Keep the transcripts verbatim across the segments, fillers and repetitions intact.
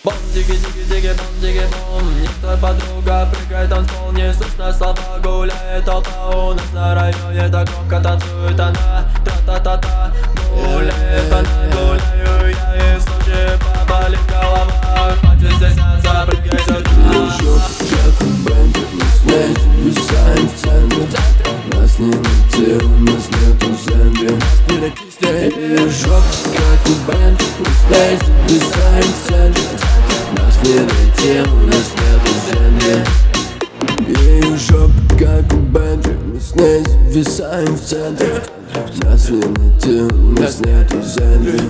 Бом, диги, диги, диги, бом, диги, бом. Не твоя подруга, прыгай танцпол. Не слышно слова, гуляет толпа. У нас на районе так громко танцует она. Та-та-та-та, гуляет она, гуляю я. И в случае поболит голова. Хватит стесняться, прыгай сюда. Как в бенде, мы здесь висаем в центре. Нас не найти, у нас нету зенди. И жопа, как в бенде, мы здесь висаем в центре. Нас не найти, у нас нету зенди. И жопа, как в бенде, мы здесь висаем в центре. Нас не найти, у нас нету зенди.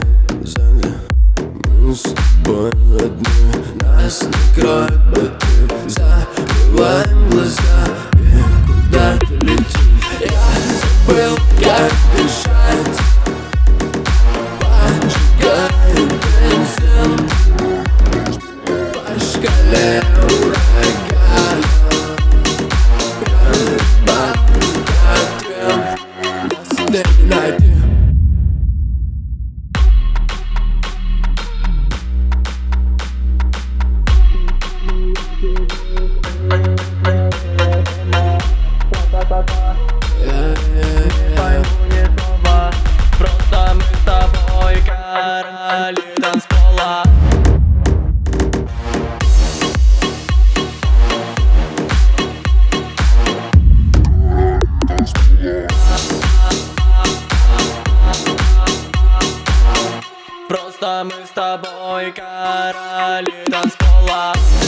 Мы с тобой одни, нас накроет батут. Закрываем глаза и куда-то летим. Я забыл, как дышать. Поджигаем бензин по шкале урагана. Пьяный банк, нас не найти. Просто мы с тобой короли танцпола. Просто мы с тобой короли танцпола.